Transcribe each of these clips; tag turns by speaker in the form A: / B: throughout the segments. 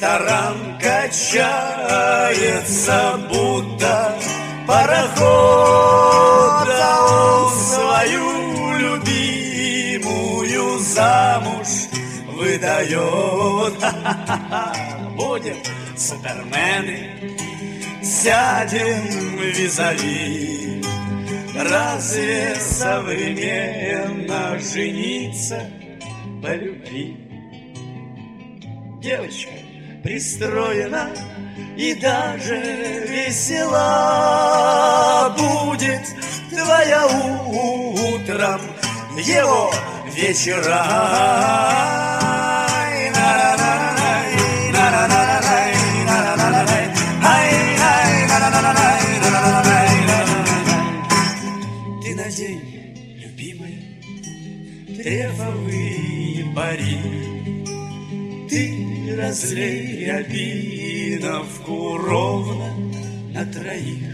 A: ресторан качается, будто пароход, а он свою любимую замуж выдает. Будем супермены, сядем визави. Разве современно жениться по любви? Девочка пристроена и даже весела, будет твоя утром, его вечера. Ты надень, любимая, трефовые пари, ты разлей рябиновку ровно на троих.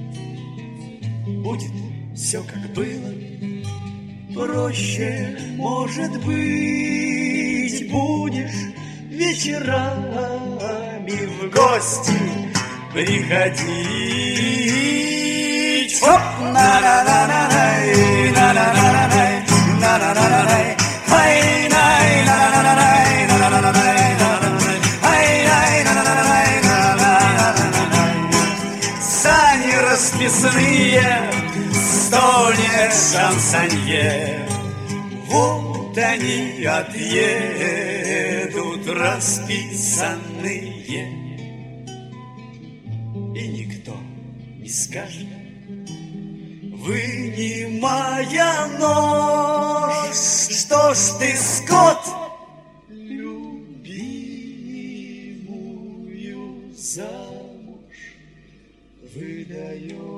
A: Будет все как было, проще, может быть, будешь вечерами в гости приходить. Оп! На-на-на-на-най, на-на-на-на-най, на-на-на-на-най, ай-най, на-на-на-на-най, на-на-на-на-най, ай-най, на-на-на-на-най, на-на-на-на-най. Сани расписные, стольник шансонье, вот они отъедут расписанные, и никто не скажет: вынимая нож, что ж ты, скот, любимую замуж выдаешь.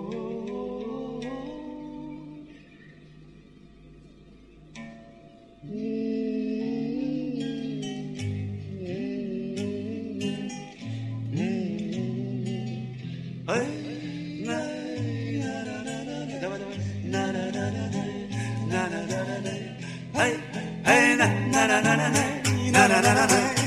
A: Hey, na na na na na na na na na na.